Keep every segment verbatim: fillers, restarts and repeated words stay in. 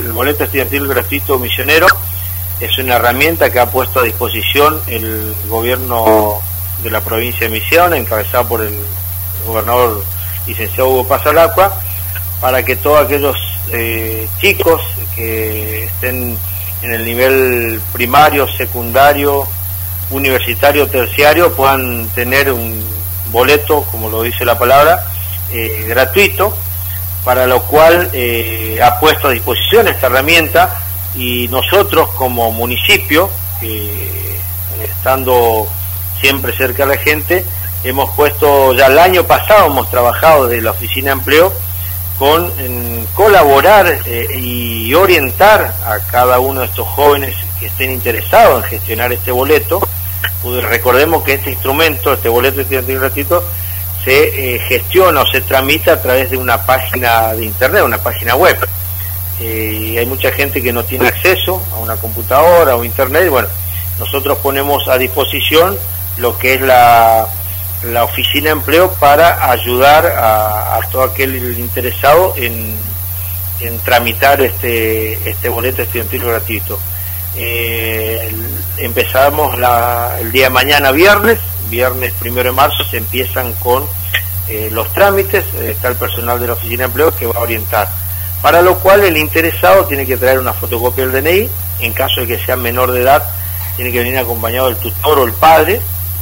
el boleto estudiantil gratuito misionero es una herramienta que ha puesto a disposición el gobierno de la provincia de Misiones, encabezado por el gobernador licenciado Hugo Pasalacqua, para que todos aquellos eh, chicos que estén en el nivel primario, secundario, universitario, terciario, puedan tener un boleto, como lo dice la palabra, eh, gratuito, para lo cual eh, ha puesto a disposición esta herramienta, y nosotros como municipio, eh, estando siempre cerca de la gente, hemos puesto, ya el año pasado hemos trabajado desde la Oficina de Empleo con en colaborar eh, y orientar a cada uno de estos jóvenes que estén interesados en gestionar este boleto. Pues recordemos que este instrumento, este boleto estudiantil gratuito, se eh, gestiona o se tramita a través de una página de internet, una página web. Eh, y hay mucha gente que no tiene acceso a una computadora o internet, y bueno, nosotros ponemos a disposición lo que es la, la Oficina de Empleo para ayudar a, a todo aquel interesado en, en tramitar este, este boleto estudiantil gratuito. Eh, empezamos la, el día de mañana, viernes, viernes primero de marzo, se empiezan con eh, los trámites, eh, está el personal de la Oficina de Empleo que va a orientar, para lo cual el interesado tiene que traer una fotocopia del D N I, en caso de que sea menor de edad, tiene que venir acompañado del tutor o el padre.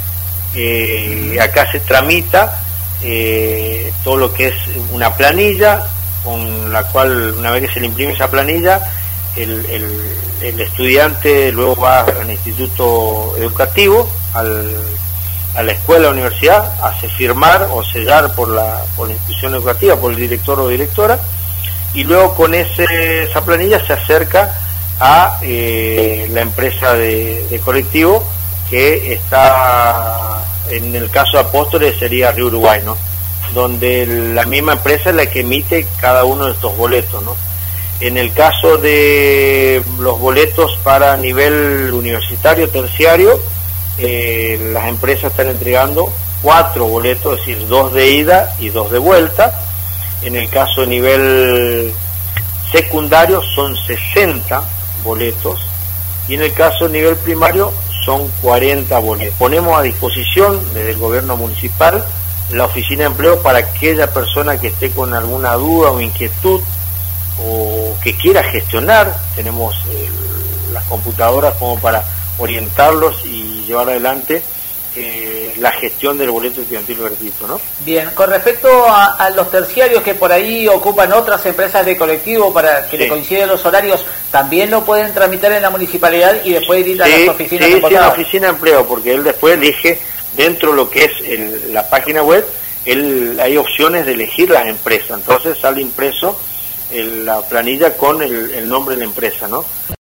Eh, acá se tramita eh, todo lo que es una planilla, con la cual, una vez que se le imprime esa planilla, el, el, el estudiante luego va al instituto educativo, al, a la escuela o universidad, hace firmar o sellar por la, por la institución educativa, por el director o directora, y luego con ese, esa planilla se acerca a eh, la empresa de, de colectivo, que está, en el caso de Apóstoles sería Río Uruguay, ¿no?, donde la misma empresa es la que emite cada uno de estos boletos, ¿no? En el caso de los boletos para nivel universitario, terciario, eh, las empresas están entregando cuatro boletos, es decir, dos de ida y dos de vuelta. En el caso de nivel secundario son sesenta boletos, y en el caso de nivel primario son cuarenta boletos. Ponemos a disposición desde el gobierno municipal la Oficina de Empleo para aquella persona que esté con alguna duda o inquietud o que quiera gestionar. Tenemos eh, las computadoras como para orientarlos y llevar adelante eh, la gestión del boleto estudiantil gratuito, ¿no? Bien, con respecto a, a los terciarios que por ahí ocupan otras empresas de colectivo para que sí. le coinciden los horarios, ¿también lo pueden tramitar en la municipalidad y después ir a sí, las oficinas sí, de sí, en la Oficina de Empleo, porque él después elige dentro de lo que es el, la página web, él, hay opciones de elegir las empresas, entonces sale impreso el, la planilla con el, el nombre de la empresa, ¿no?